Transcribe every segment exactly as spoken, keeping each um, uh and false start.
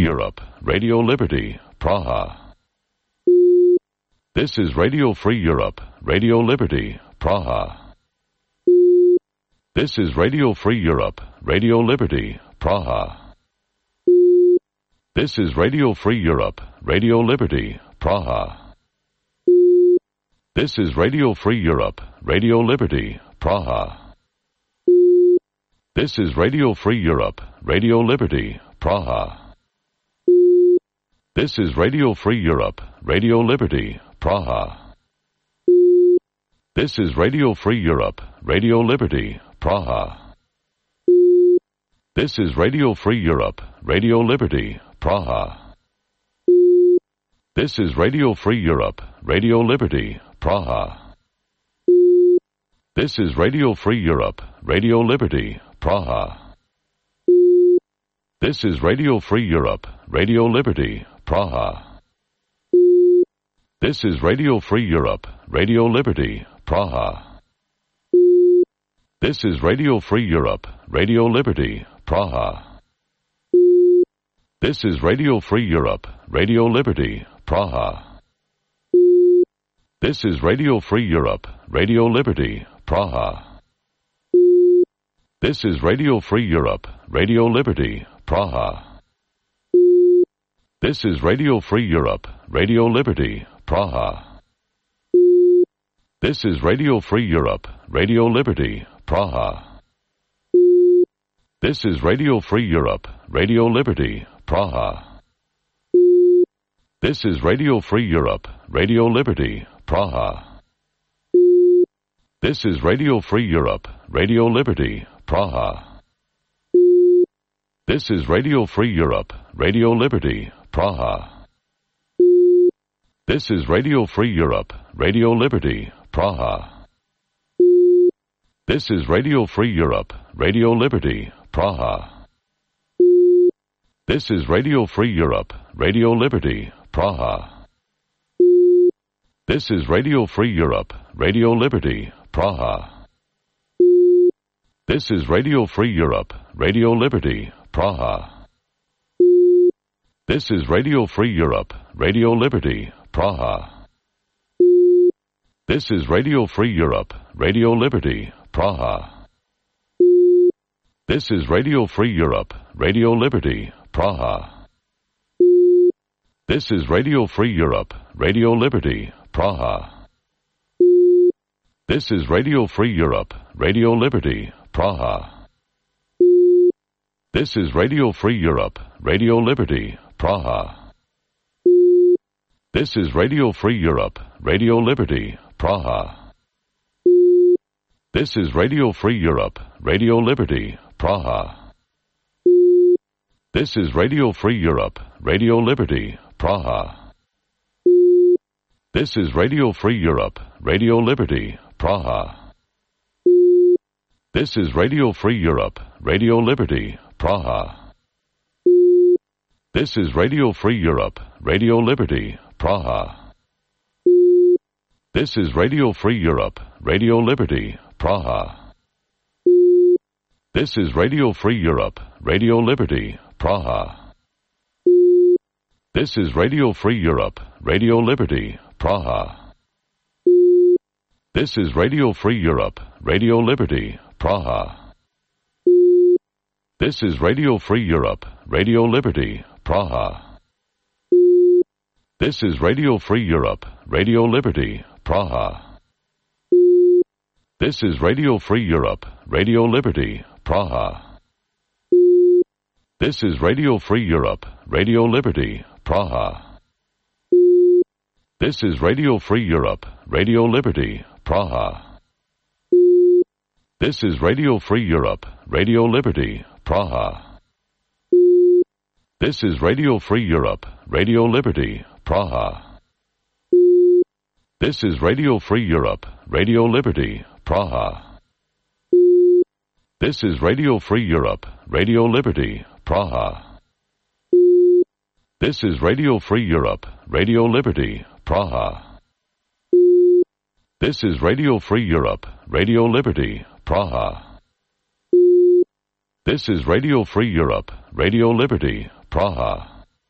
Europe, Radio Liberty, Praha. This is Radio Free Europe, Radio Liberty, Praha. This is Radio Free Europe, Radio Liberty, Praha. This is Radio Free Europe, Radio Liberty, Praha. This is Radio Free Europe, Radio Liberty, Praha. This is Radio Free Europe, Radio Liberty, Praha. This is Radio Free Europe, Radio Liberty, Praha. This is Radio Free Europe, Radio Liberty, Praha. This is Radio Free Europe, Radio Liberty, Praha. This is Radio Free Europe, Radio Liberty, Praha. This is Radio Free Europe, Radio Liberty, Praha. This is Radio Free Europe, Radio Liberty, Praha. This is Radio Free Europe, Radio Liberty, Praha. This is Radio Free Europe, Radio Liberty, Praha. This is Radio Free Europe, Radio Liberty, Praha. This is Radio Free Europe, Radio Liberty, Praha. This is Radio Free Europe, Radio Liberty, Praha. This is Radio Free Europe, Radio Liberty, Praha. This is Radio Free Europe, Radio Liberty, Praha. This is Radio Free Europe, Radio Liberty, Praha. This is Radio Free Europe, Radio Liberty, Praha. This is Radio Free Europe, Radio Liberty, Praha. This is Radio Free Europe, Radio Liberty, Praha. This is Radio Free Europe, Radio Liberty, Praha. This is Radio Free Europe, Radio Liberty, Praha. This is Radio Free Europe, Radio Liberty, Praha. This is Radio Free Europe, Radio Liberty, Praha. This is Radio Free Europe, Radio Liberty, Praha. This is Radio Free Europe, Radio Liberty, Praha. This is Radio Free Europe, Radio Liberty, Praha. This is Radio Free Europe, Radio Liberty, Praha. This is Radio Free Europe, Radio Liberty, Praha. This is Radio Free Europe, Radio Liberty, Praha. This is Radio Free Europe, Radio Liberty, Praha. This is Radio Free Europe, Radio Liberty, Praha. This is Radio Free Europe, Radio Liberty, Praha. This is Radio Free Europe, Radio Liberty, Praha. This is Radio Free Europe, Radio Liberty, Praha. This is Radio Free Europe, Radio Liberty, Praha. This is Radio Free Europe, Radio Liberty, Praha. This is Radio Free Europe, Radio Liberty, Praha. This is Radio Free Europe, Radio Liberty, Praha. This is Radio Free Europe, Radio Liberty, Praha. This is Radio Free Europe, Radio Liberty, Praha. This is Radio Free Europe, Radio Liberty, Praha. This is Radio Free Europe, Radio Liberty, Praha. This is Radio Free Europe, Radio Liberty, Praha. This is Radio Free Europe, Radio Liberty, Praha. This is Radio Free Europe, Radio Liberty, Praha. This is Radio Free Europe, Radio Liberty, Praha. This is Radio Free Europe, Radio Liberty, Praha. This is Radio Free Europe, Radio Liberty, Praha. This is Radio Free Europe, Radio Liberty, Praha. This is Radio Free Europe, Radio Liberty, Praha. This is Radio Free Europe, Radio Liberty, Praha. This is Radio Free Europe, Radio Liberty, Praha.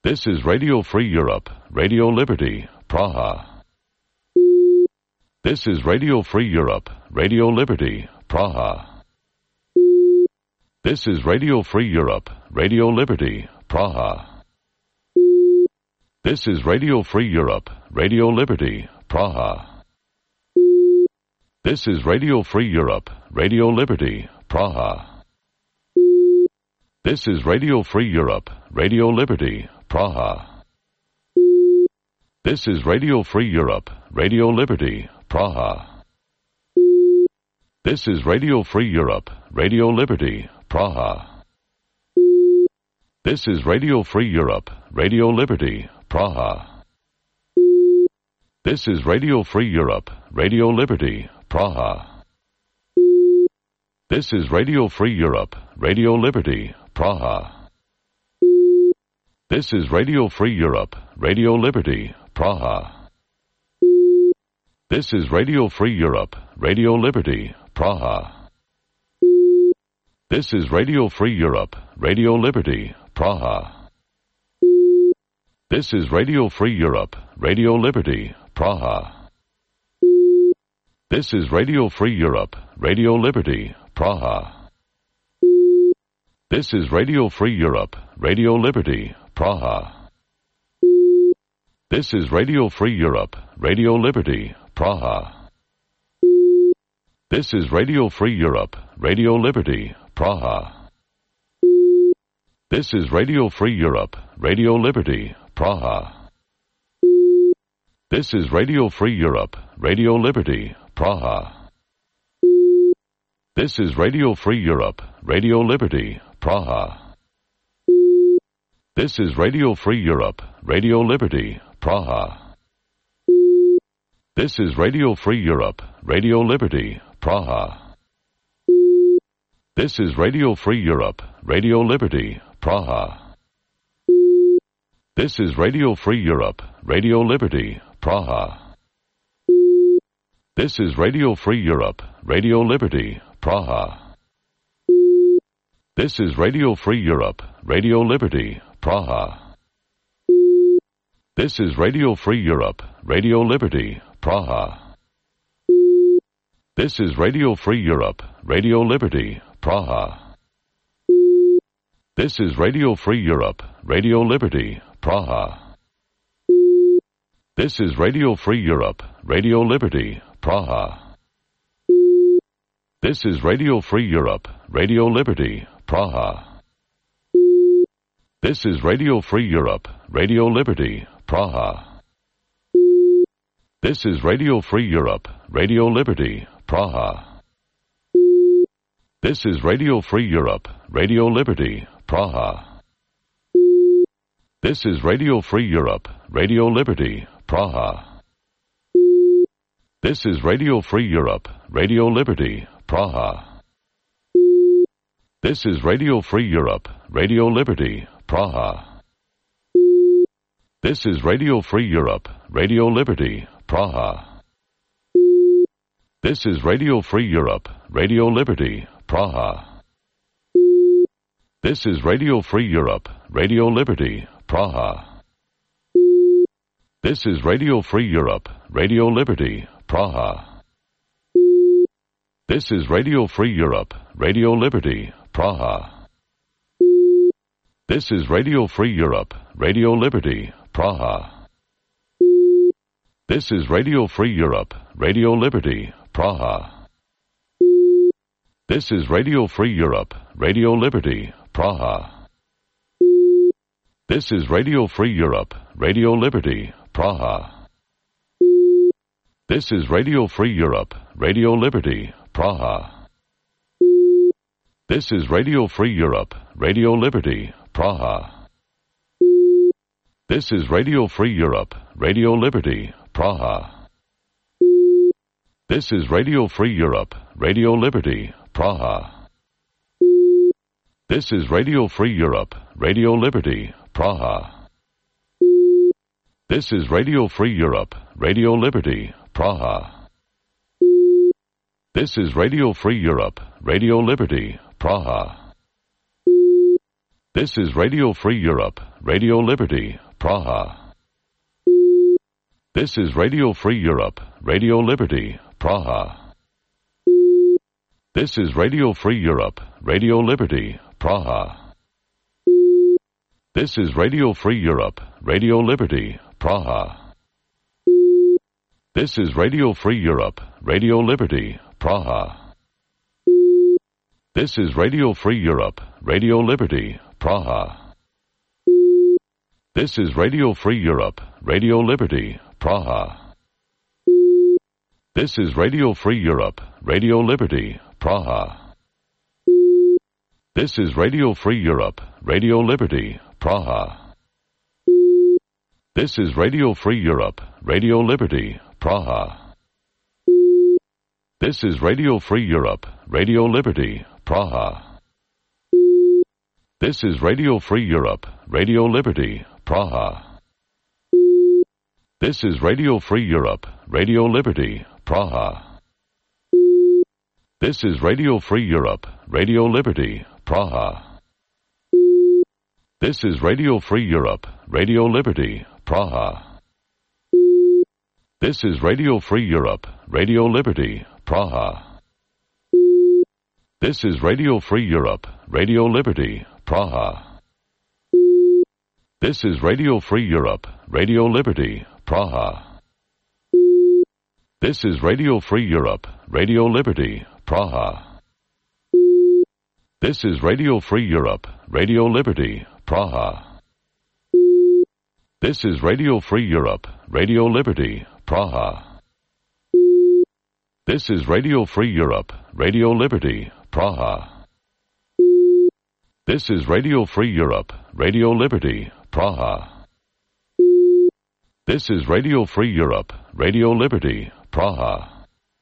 This is Radio Free Europe, Radio Liberty, Praha. This is Radio Free Europe, Radio Liberty, Praha. This is Radio Free Europe, Radio Liberty, Praha. This is Radio Free Europe, Radio Liberty, Praha. This is Radio Free Europe, Radio Liberty, Praha. This is Radio Free Europe, Radio Liberty, Praha. This is Radio Free Europe, Radio Liberty, Praha. This is Radio Free Europe, Radio Liberty, Praha. This is Radio Free Europe, Radio Liberty, Praha. This is Radio Free Europe, Radio Liberty, Praha. This is Radio Free Europe, Radio Liberty, Praha. This is Radio Free Europe, Radio Liberty, Praha. This is Radio Free Europe, Radio Liberty, Praha. This is Radio Free Europe, Radio Liberty, Praha. This is Radio Free Europe, Radio Liberty, Praha. This is Radio Free Europe, Radio Liberty, Praha. This is Radio Free Europe, Radio Liberty, Praha. This is Radio Free Europe, Radio Liberty, Praha. This is Radio Free Europe, Radio Liberty, Praha. This is Radio Free Europe, Radio Liberty, Praha. This is Radio Free Europe, Radio Liberty, Praha. This is Radio Free Europe, Radio Liberty, Praha. This is Radio Free Europe, Radio Liberty, Praha. This is Radio Free Europe, Radio Liberty, Praha. This is Radio Free Europe, Radio Liberty, Praha. This is Radio Free Europe, Radio Liberty, Praha. This is Radio Free Europe, Radio Liberty, Praha. This is Radio Free Europe, Radio Liberty, Praha. This is Radio Free Europe, Radio Liberty, Praha. This is Radio Free Europe, Radio Liberty, Praha. This is Radio Free Europe, Radio Liberty, Praha. This is Radio Free Europe, Radio Liberty, Praha. This is Radio Free Europe, Radio Liberty, Praha. This is Radio Free Europe, Radio Liberty, Praha. This is Radio Free Europe, Radio Liberty, Praha. This is Radio Free Europe, Radio Liberty, Praha. This is Radio Free Europe, Radio Liberty, Praha. This is Radio Free Europe, Radio Liberty, Praha. This is Radio Free Europe, Radio Liberty, Praha. This is Radio Free Europe, Radio Liberty, Praha. This is Radio Free Europe, Radio Liberty, Praha. This is Radio Free Europe, Radio Liberty, Praha. This is Radio Free Europe, Radio Liberty, Praha. This is Radio Free Europe, Radio Liberty, Praha. This is Radio Free Europe, Radio Liberty, Praha. This is Radio Free Europe, Radio Liberty, Praha. This is Radio Free Europe, Radio Liberty, Praha. This is Radio Free Europe, Radio Liberty, Praha. This is Radio Free Europe, Radio Liberty, Praha. This is Radio Free Europe, Radio Liberty, Praha. This is Radio Free Europe, Radio Liberty, Praha. This is Radio Free Europe, Radio Liberty, Praha. This is Radio Free Europe, Radio Liberty, Praha. This is Radio Free Europe, Radio Liberty, Praha. This is Radio Free Europe, Radio Liberty, Praha. This is Radio Free Europe, Radio Liberty, Praha. This is Radio Free Europe, Radio Liberty, Praha. This is Radio Free Europe, Radio Liberty, Praha. This is Radio Free Europe, Radio Liberty, Praha. This is Radio Free Europe, Radio Liberty, Praha. This is Radio Free Europe, Radio Liberty, Praha. This is Radio Free Europe, Radio Liberty, Praha. This is Radio Free Europe, Radio Liberty, Praha. This is Radio Free Europe, Radio Liberty, Praha. This is Radio Free Europe, Radio Liberty, Praha. This is Radio Free Europe, Radio Liberty, Praha. This is Radio Free Europe, Radio Liberty, Praha. This is Radio Free Europe, Radio Liberty, Praha. This is Radio Free Europe, Radio Liberty, Praha. This is Radio Free Europe, Radio Liberty, Praha. This is Radio Free Europe, Radio Liberty, Praha. This is Radio Free Europe, Radio Liberty, Praha. This is Radio Free Europe, Radio Liberty, Praha. This is Radio Free Europe, Radio Liberty, Praha. This is Radio Free Europe, Radio Liberty, Praha. This is Radio Free Europe, Radio Liberty, Praha. This is Radio Free Europe, Radio Liberty, Praha. This is Radio Free Europe, Radio Liberty, Praha. This is Radio Free Europe, Radio Liberty, Praha.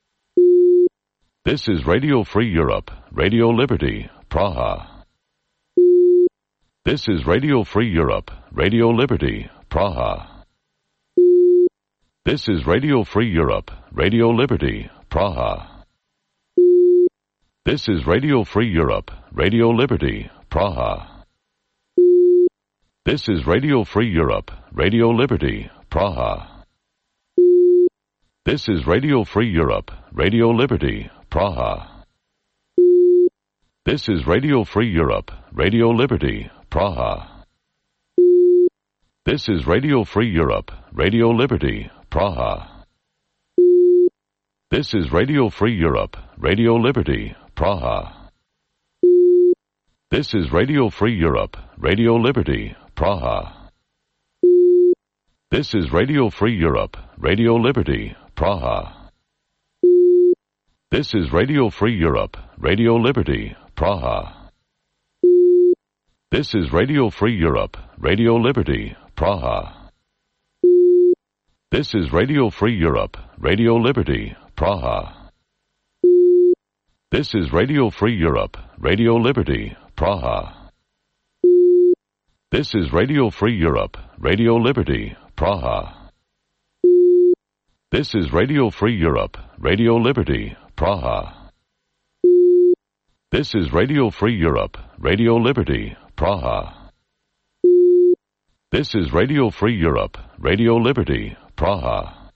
This is Radio Free Europe, Radio Liberty, Praha. This is Radio Free Europe, Radio Liberty, Praha. This is Radio Free Europe, Radio Liberty, Praha. This is Radio Free Europe, Radio Liberty, Praha. This is Radio Free Europe, Radio Liberty, Praha. This is Radio Free Europe, Radio Liberty, Praha. This is Radio Free Europe, Radio Liberty, Praha. This is Radio Free Europe, Radio Liberty, Praha. This is Radio Free Europe, Radio Liberty, Praha. This is Radio Free Europe, Radio Liberty, Praha. This is Radio Free Europe, Radio Liberty, Praha. This is Radio Free Europe, Radio Liberty, Praha. This is Radio Free Europe, Radio Liberty, Praha. This is Radio Free Europe, Radio Liberty, Praha. This is Radio Free Europe, Radio Liberty, Praha. This is Radio Free Europe, Radio Liberty, Praha. This is Radio Free Europe, Radio Liberty, Praha. This is Radio Free Europe, Radio Liberty, Praha. This is Radio Free Europe, Radio Liberty, Praha.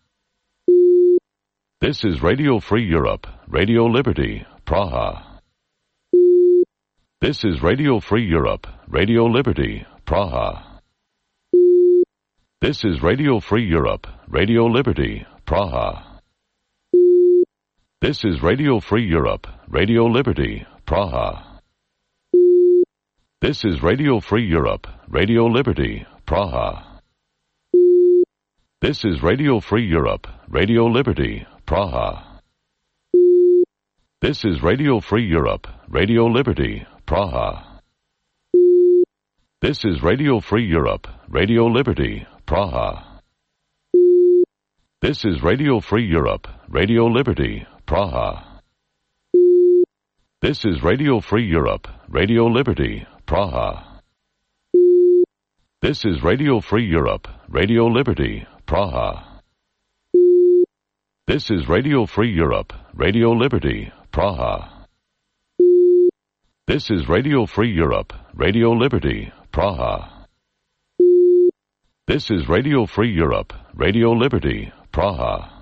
This is Radio Free Europe, Radio Liberty, Praha. This is Radio Free Europe, Radio Liberty, Praha. This is Radio Free Europe, Radio Liberty, Praha. This is Radio Free Europe, Radio Liberty, Praha. This is Radio Free Europe, Radio Liberty, Praha. This is Radio Free Europe, Radio Liberty, Praha. This is Radio Free Europe, Radio Liberty, Praha. This is Radio Free Europe, Radio Liberty, Praha. This is Radio Free Europe, Radio Liberty, Praha. This is Radio Free Europe, Radio Liberty, Praha. This is Radio Free Europe, Radio Liberty, Praha. This is Radio Free Europe, Radio Liberty, Praha. This is Radio Free Europe, Radio Liberty, Praha. This is Radio Free Europe, Radio Liberty, Praha.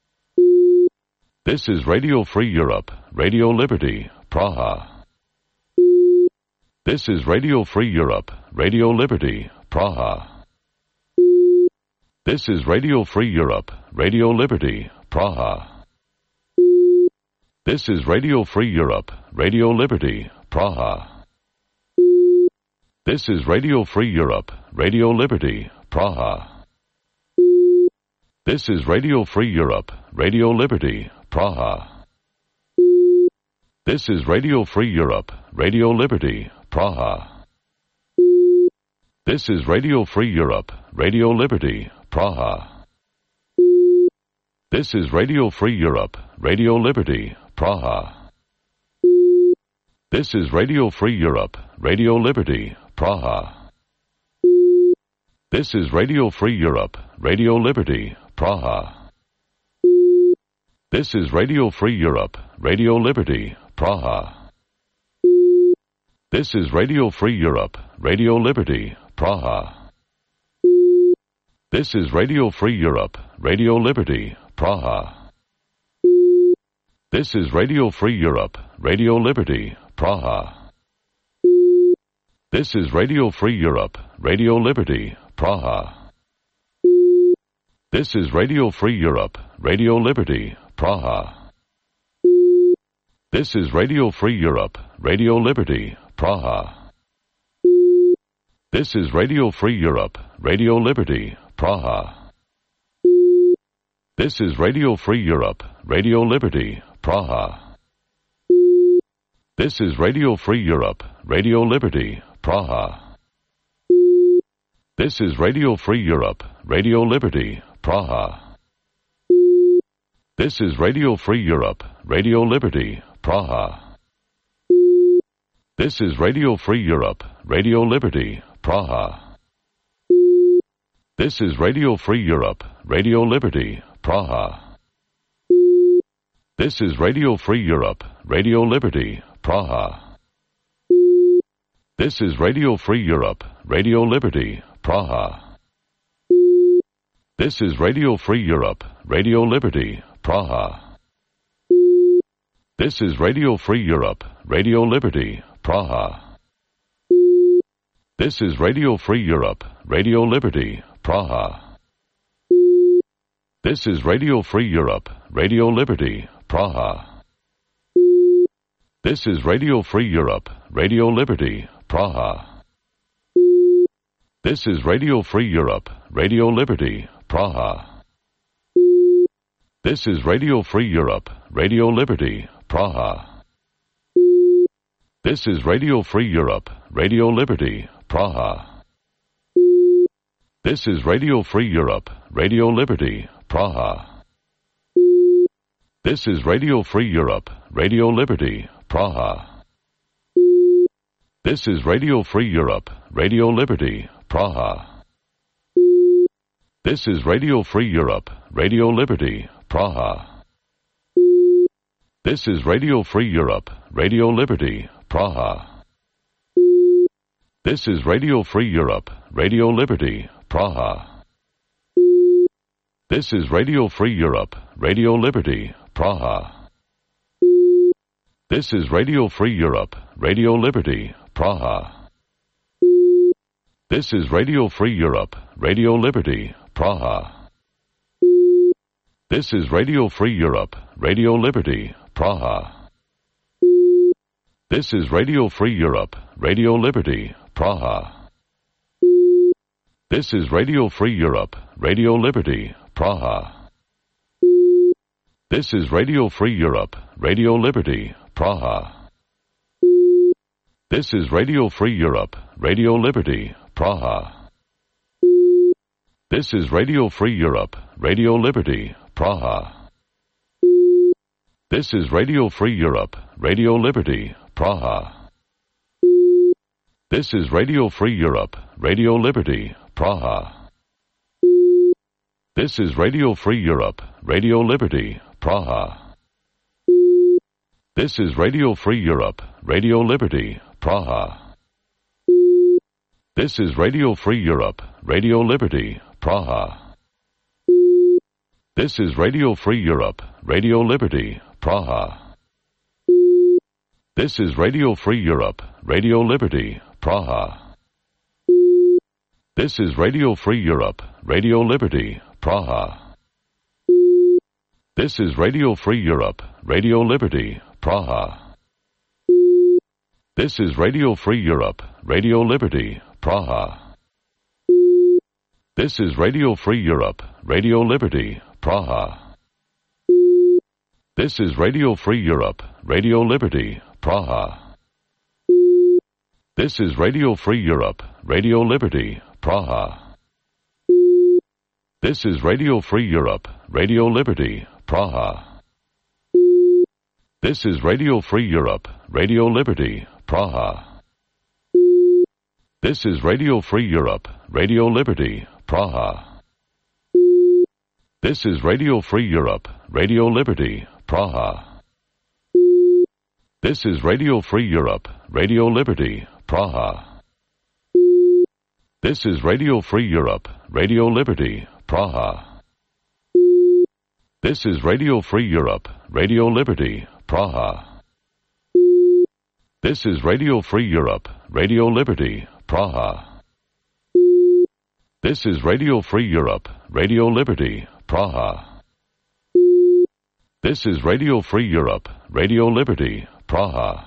This is Radio Free Europe, Radio Liberty, Praha. This is Radio Free Europe, Radio Liberty, Praha. This is Radio Free Europe, Radio Liberty, Praha. This is Radio Free Europe, Radio Liberty, Praha. This is Radio Free Europe, Radio Liberty, Praha. This is Radio Free Europe, Radio Liberty, Praha. This is Radio Free Europe, Radio Liberty, Praha. This is Radio Free Europe, Radio Liberty, Praha. This is Radio Free Europe, Radio Liberty, Praha. This is Radio Free Europe, Radio Liberty, Praha. This is Radio Free Europe, Radio Liberty, Praha. This is Radio Free Europe, Radio Liberty, Praha. This is Radio Free Europe, Radio Liberty, Praha. This is Radio Free Europe, Radio Liberty, Praha. This is Radio Free Europe, Radio Liberty, Praha. This is Radio Free Europe, Radio Liberty, Praha. This is Radio Free Europe, Radio Liberty, Praha. This is Radio Free Europe, Radio Liberty, Praha. This is Radio Free Europe, Radio Liberty, Praha. This is Radio Free Europe, Radio Liberty, Praha. This is Radio Free Europe, Radio Liberty, Praha. This is Radio Free Europe, Radio Liberty, Praha. This is Radio Free Europe, Radio Liberty, Praha. This is Radio Free Europe, Radio Liberty, Praha. This is Radio Free Europe, Radio Liberty, Praha. This is Radio Free Europe, Radio Liberty, Praha. This is Radio Free Europe, Radio Liberty, Praha. This is Radio Free Europe, Radio Liberty, Praha. This is Radio Free Europe, Radio Liberty, Praha. This is Radio Free Europe, Radio Liberty, Praha. This is Radio Free Europe, Radio Liberty, Praha. This is Radio Free Europe, Radio Liberty, Praha. This is Radio Free Europe, Radio Liberty, Praha. This is Radio Free Europe, Radio Liberty, Praha. This is Radio Free Europe, Radio Liberty, Praha. This is Radio Free Europe, Radio Liberty, Praha. This is Radio Free Europe, Radio Liberty, Praha. This is Radio Free Europe, Radio Liberty, Praha. This is Radio Free Europe, Radio Liberty, Praha. This is Radio Free Europe, Radio Liberty, Praha. This is Radio Free Europe, Radio Liberty, Praha. This is Radio Free Europe, Radio Liberty, Praha. This is Radio Free Europe, Radio Liberty, Praha. This is Radio Free Europe, Radio Liberty, Praha. This is Radio Free Europe, Radio Liberty, Praha. This is Radio Free Europe, Radio Liberty, Praha. This is Radio Free Europe, Radio Liberty, Praha. This is Radio Free Europe, Radio Liberty, Praha. This is Radio Free Europe, Radio Liberty, Praha. This is Radio Free Europe, Radio Liberty, Praha. This is Radio Free Europe, Radio Liberty, Praha. This is Radio Free Europe, Radio Liberty, Praha. This is Radio Free Europe, Radio Liberty, Praha. This is Radio Free Europe, Radio Liberty, Praha. This is Radio Free Europe, Radio Liberty, Praha. This is Radio Free Europe, Radio Liberty, Praha. This is Radio Free Europe, Radio Liberty, Praha. This is Radio Free Europe, Radio Liberty, Praha. This is Radio Free Europe, Radio Liberty, Praha. This is Radio Free Europe, Radio Liberty, Praha. This is Radio Free Europe, Radio Liberty, Praha. This is Radio Free Europe, Radio Liberty, Praha. This is Radio Free Europe, Radio Liberty, Praha. This is Radio Free Europe, Radio Liberty, Praha. This is Radio Free Europe, Radio Liberty, Praha. This is Radio Free Europe, Radio Liberty, Praha. This is Radio Free Europe, Radio Liberty, Praha. This is Radio Free Europe, Radio Liberty, Praha. This is Radio Free Europe, Radio Liberty, Praha. This is Radio Free Europe, Radio Liberty, Praha. This is Radio Free Europe, Radio Liberty, Praha. This is Radio Free Europe, Radio Liberty, Praha. This is Radio Free Europe, Radio Liberty, Praha.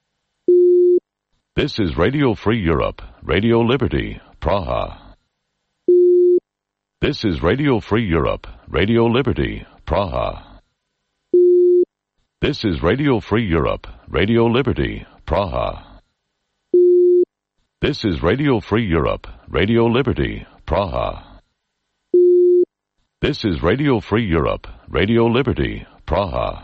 This is Radio Free Europe, Radio Liberty, Praha. This is Radio Free Europe, Radio Liberty, Praha. This is Radio Free Europe, Radio Liberty, Praha. This is Radio Free Europe, Radio Liberty, Praha. This is Radio Free Europe, Radio Liberty, Praha.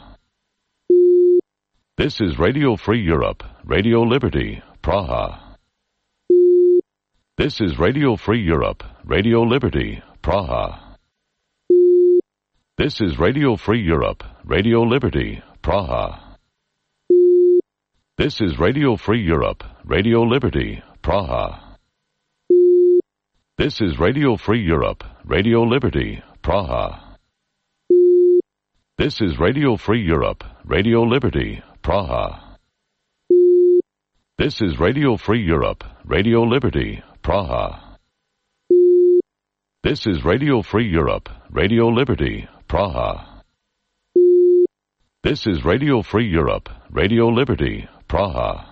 This is Radio Free Europe, Radio Liberty, Praha. This is Radio Free Europe, Radio Liberty, Praha. This is Radio Free Europe, Radio Liberty, Praha. This is Radio Free Europe, Radio Liberty, Praha. This is Radio Free Europe, Radio Liberty, Praha. This is Radio Free Europe, Radio Liberty, Praha. This is Radio Free Europe, Radio Liberty, Praha. This is Radio Free Europe, Radio Liberty, Praha. This is Radio Free Europe, Radio Liberty, Praha.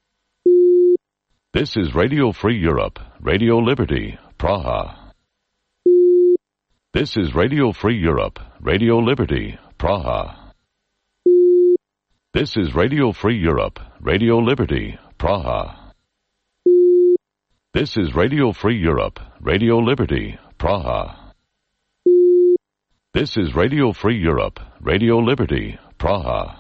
This is Radio Free Europe, Radio Liberty, Praha. This is Radio Free Europe, Radio Liberty, Praha. This is Radio Free Europe, Radio Liberty, Praha. This is Radio Free Europe, Radio Liberty, Praha. This is Radio Free Europe, Radio Liberty, Praha.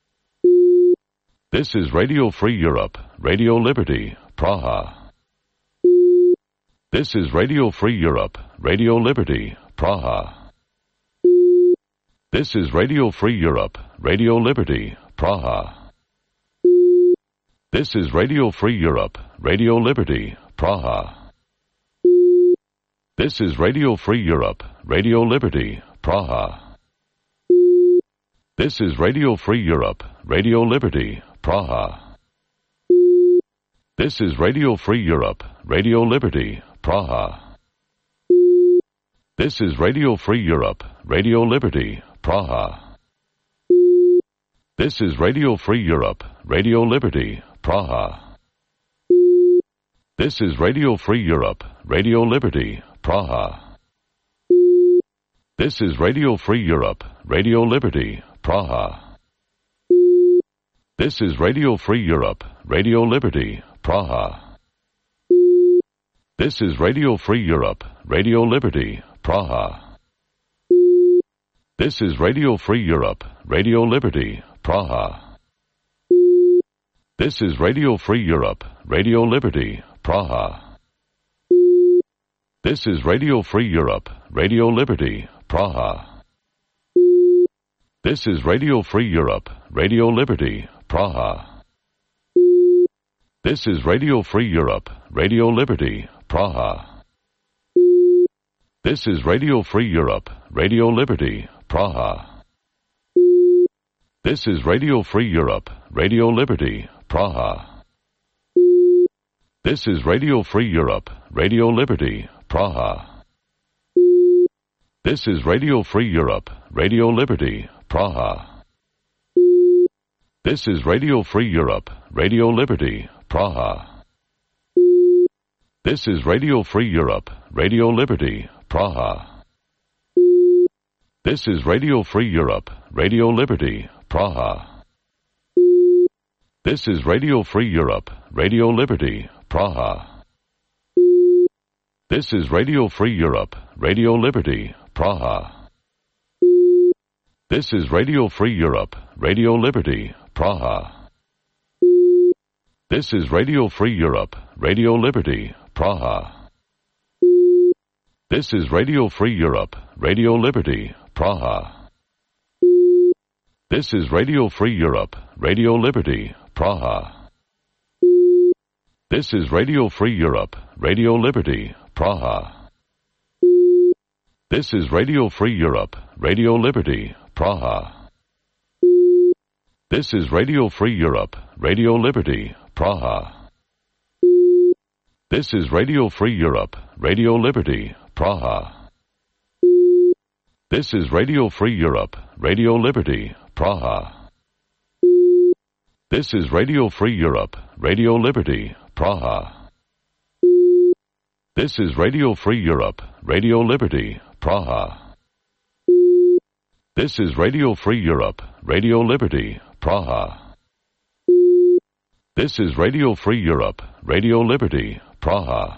This is Radio Free Europe, Radio Liberty, Praha. This is Radio Free Europe, Radio Liberty, Praha. This is Radio Free Europe, Radio Liberty, Praha. This is Radio Free Europe, Radio Liberty, Praha. This is Radio Free Europe, Radio Liberty, Praha. This is Radio Free Europe, Radio Liberty, Praha. This is Radio Free Europe, Radio Liberty, Praha. This is Radio Free Europe, Radio Liberty, Praha. This is Radio Free Europe, Radio Liberty, Praha. This is Radio Free Europe, Radio Liberty, Praha. This is Radio Free Europe, Radio Liberty, Praha. This is Radio Free Europe, Radio Liberty, Praha. This is Radio Free Europe, Radio Liberty, Praha. This is Radio Free Europe, Radio Liberty, Praha. This is Radio Free Europe, Radio Liberty, Praha. This is Radio Free Europe, Radio Liberty, Praha. This is Radio Free Europe, Radio Liberty, Praha. This is Radio Free Europe, Radio Liberty, Praha. This is Radio Free Europe, Radio Liberty, Praha. This is Radio Free Europe, Radio Liberty, Praha. This is Radio Free Europe, Radio Liberty, Praha. This is Radio Free Europe, Radio Liberty, Praha. This is Radio Free Europe, Radio Liberty, Praha. This is Radio Free Europe, Radio Liberty, Praha. This is Radio Free Europe, Radio Liberty, Praha. This is Radio Free Europe, Radio Liberty, Praha. This is Radio Free Europe, Radio Liberty, Praha. This is Radio Free Europe, Radio Liberty, Praha. This is Radio Free Europe, Radio Liberty, Praha. This is Radio Free Europe, Radio Liberty, Praha. This is Radio Free Europe, Radio Liberty, Praha. This is Radio Free Europe, Radio Liberty, Praha. This is Radio Free Europe, Radio Liberty, Praha. This is Radio Free Europe, Radio Liberty, Praha. This is Radio Free Europe, Radio Liberty, Praha. This is Radio Free Europe, Radio Liberty, Praha. This is Radio Free Europe, Radio Liberty, Praha. This is Radio Free Europe, Radio Liberty, Praha. This is Radio Free Europe, Radio Liberty, Praha. This is Radio Free Europe, Radio Liberty, Praha.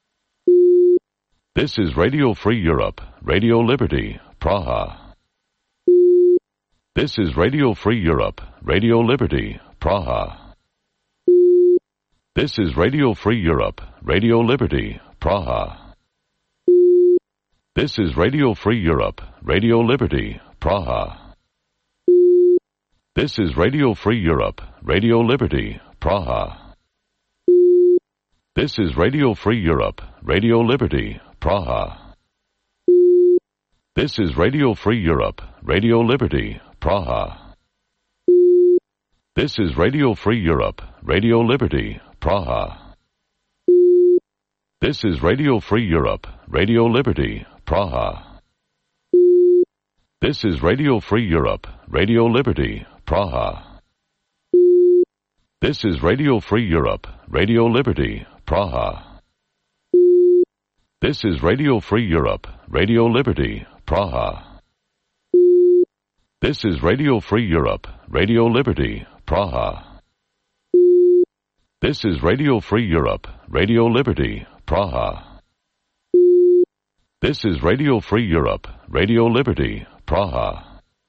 This is Radio Free Europe, Radio Liberty, Praha. This is Radio Free Europe, Radio Liberty, Praha. This is Radio Free Europe, Radio Liberty, Praha. This is Radio Free Europe, Radio Liberty, Praha. This is Radio Free Europe, Radio Liberty, Praha. This is Radio Free Europe, Radio Liberty, Praha. This is Radio Free Europe, Radio Liberty, Praha. This is Radio Free Europe, Radio Liberty, Praha. This is Radio Free Europe, Radio Liberty, Praha. This is Radio Free Europe, Radio Liberty, Praha. This is Radio Free Europe, Radio Liberty, Praha. This is Radio Free Europe, Radio Liberty, Praha. This is Radio Free Europe, Radio Liberty, Praha. This is Radio Free Europe, Radio Liberty, Praha. This is Radio Free Europe, Radio Liberty, Praha.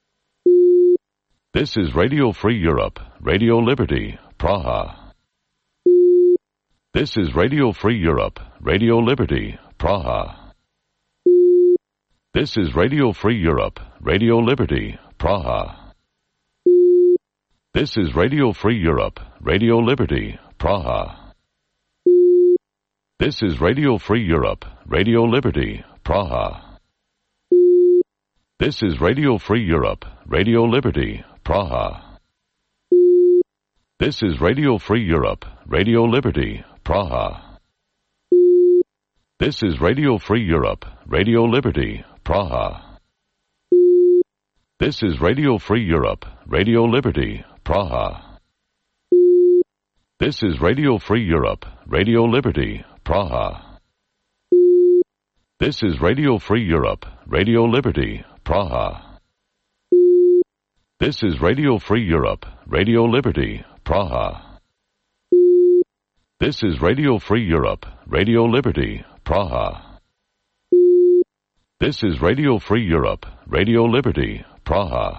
This is Radio Free Europe, Radio Liberty, Praha. This is Radio Free Europe, Radio Liberty, Praha. This is Radio Free Europe, Radio Liberty, Praha. This is Radio Free Europe, Radio Liberty, Praha. This is Radio Free Europe, Radio Liberty, Praha. This is Radio Free Europe, Radio Liberty, Praha. This is Radio Free Europe, Radio Liberty, Praha. This is Radio Free Europe, Radio Liberty, Praha. This is Radio Free Europe, Radio Liberty, Praha. This is Radio Free Europe, Radio Liberty, Praha. This is Radio Free Europe, Radio Liberty, Praha. This is Radio Free Europe, Radio Liberty, Praha. This is Radio Free Europe, Radio Liberty, Praha. This is Radio Free Europe, Radio Liberty, Praha.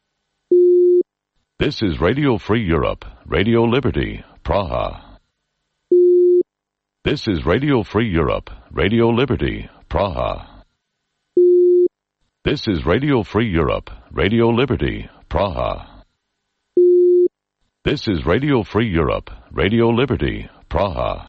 This is Radio Free Europe, Radio Liberty, Praha. This is Radio Free Europe, Radio Liberty, Praha. This is Radio Free Europe, Radio Liberty, Praha. This is Radio Free Europe, Radio Liberty, Praha.